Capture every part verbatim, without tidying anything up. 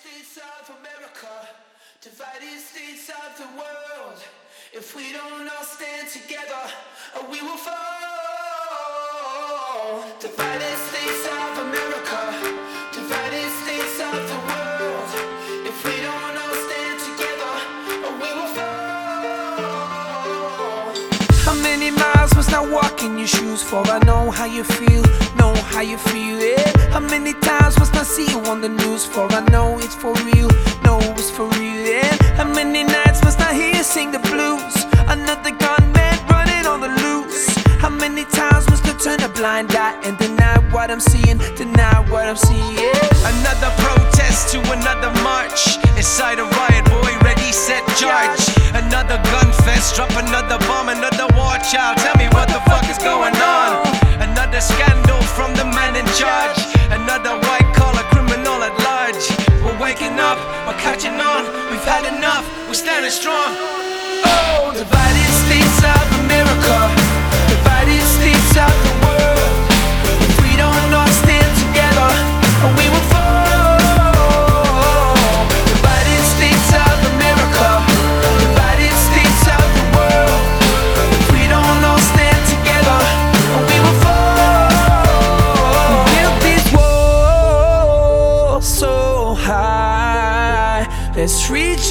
States of America, divided states of the world. If we don't all stand together, we will fall. Divided states of America, divided states of the world. If we don't all stand together, we will fall. How many miles must I walk in your shoes for? I know how you feel, know how you feel it. How many times must I see you on the news for? I know it's for real, know it's for real, yeah. How many nights must I hear you sing the blues? Another gunman running on the loose. How many times must I turn a blind eye and deny what I'm seeing, deny what I'm seeing, yeah. Another protest to another march. Inside a riot, boy, ready, set, charge. Another gun fest, drop another bomb, another war child. Tell me what the fuck is going on? Another scandal from the man in charge. Another white collar criminal at large. We're waking up, we're catching on. We've had enough, we're standing strong. Oh, divided states of America, divided states of the world. If we don't all stand together, we will fall. Divided states of America, divided states of the world. If we don't all stand together, we will fall. We built these walls so high, let's reach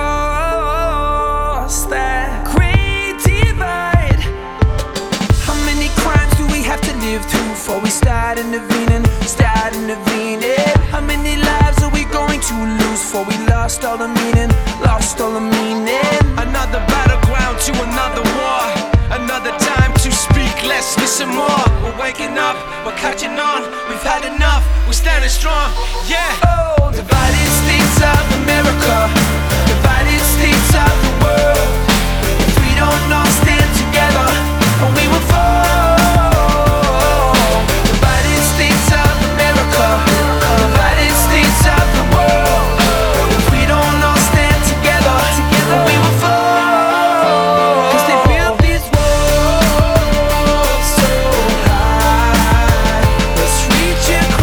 across that great divide. How many crimes do we have to live through before we start intervening, start intervening? How many lives are we going to lose before we lost all the meaning, lost all the meaning? Another battleground to another war. Another time to speak less, listen more. We're waking up, we're catching on. We've had enough, we're standing strong, yeah. Oh, divided states of America, divided states of the world. If we don't all stand together, we will fall. Divided states of America, divided states of the world. If we don't all stand together, we will fall. 'Cause they built these walls so high, let's reach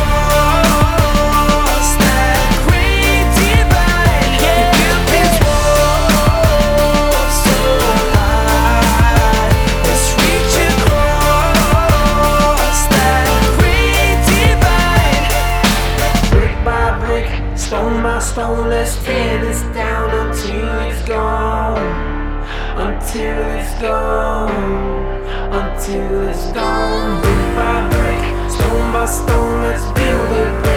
across that great divide. They built these walls so high, let's reach across that great divide. Brick by brick, stone by stone, let's tear this down until it's gone. Until it's gone, until it's gone. Brick by brick, stone by stone, let's build it.